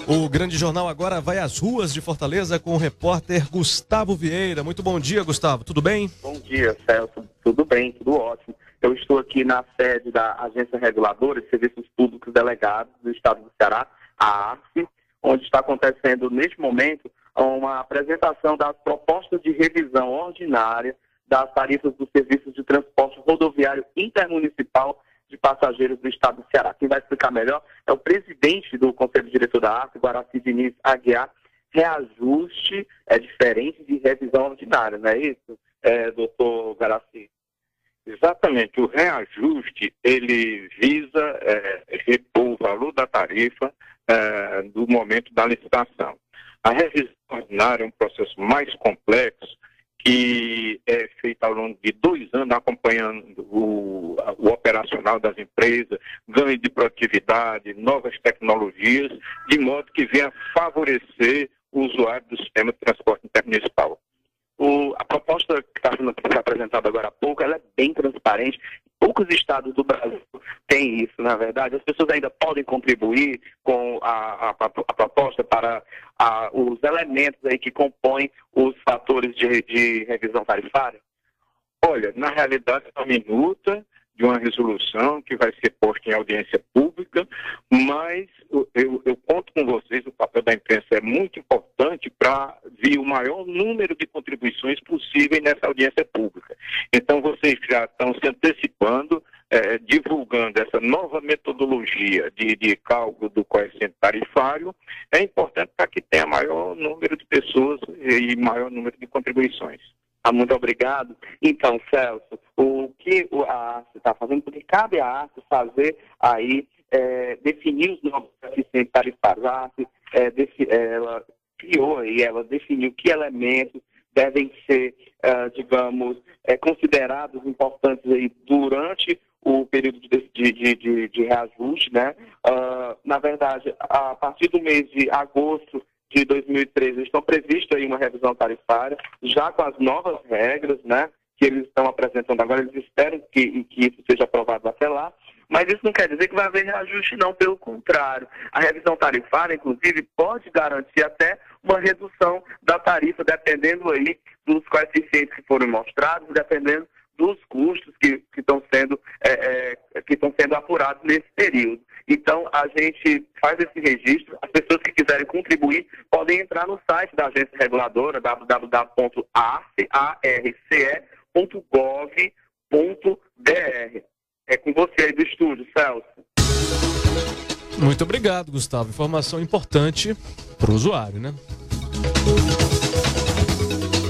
O Grande Jornal agora vai às ruas de Fortaleza com o repórter Gustavo Vieira. Muito bom dia, Gustavo. Tudo bem? Bom dia, Celso. Tudo bem, tudo ótimo. Eu estou aqui na sede da Agência Reguladora de Serviços Públicos Delegados do Estado do Ceará, a ARCE, onde está acontecendo, neste momento, uma apresentação das propostas de revisão ordinária das tarifas dos serviços de transporte rodoviário intermunicipal de passageiros do Estado do Ceará. Quem vai explicar melhor é o presidente do Conselho Diretor da ARCE, Guaraci Diniz Aguiar. Reajuste é diferente de revisão ordinária, não é isso, doutor Guaraci? Exatamente. O reajuste, ele visa repor o valor da tarifa do momento da licitação. A revisão ordinária é um processo mais complexo que é feito ao longo de 2 anos, acompanhando o operacional das empresas, ganho de produtividade, novas tecnologias, de modo que venha favorecer o usuário do sistema de transporte intermunicipal. A proposta que está sendo apresentada agora há pouco, ela é bem transparente. Poucos estados do Brasil têm isso, na verdade. As pessoas ainda podem contribuir com a proposta para os elementos aí que compõem os fatores de revisão tarifária? Olha, na realidade, é uma minuta de uma resolução que vai ser posta em audiência pública, mas eu conto com vocês, o papel da imprensa é muito importante para vir o maior número de contribuições possíveis nessa audiência pública. Então, vocês já estão se antecipando, divulgando essa nova metodologia de cálculo do coeficiente tarifário. É importante para que tenha maior número de pessoas e maior número de contribuições. Muito obrigado. Então, Celso, o que a ARCE está fazendo, porque cabe à ARCE fazer aí, definir os novos coeficientes tarifários. A ARCE, ela criou e ela definiu que elementos devem ser, considerados importantes aí durante o período de reajuste, né? Na verdade, a partir do mês de agosto de 2013, estão previstas aí uma revisão tarifária, já com as novas regras, né, que eles estão apresentando agora. Eles esperam que isso seja aprovado até lá, mas isso não quer dizer que vai haver reajuste, não, pelo contrário. A revisão tarifária, inclusive, pode garantir até uma redução da tarifa, dependendo aí dos coeficientes que foram mostrados, dependendo dos custos que estão sendo apurados nesse período. Então, a gente faz esse registro. As pessoas que quiserem contribuir podem entrar no site da agência reguladora, www.arce.gov.br. É com você aí do estúdio, Celso. Muito obrigado, Gustavo. Informação importante para o usuário, né?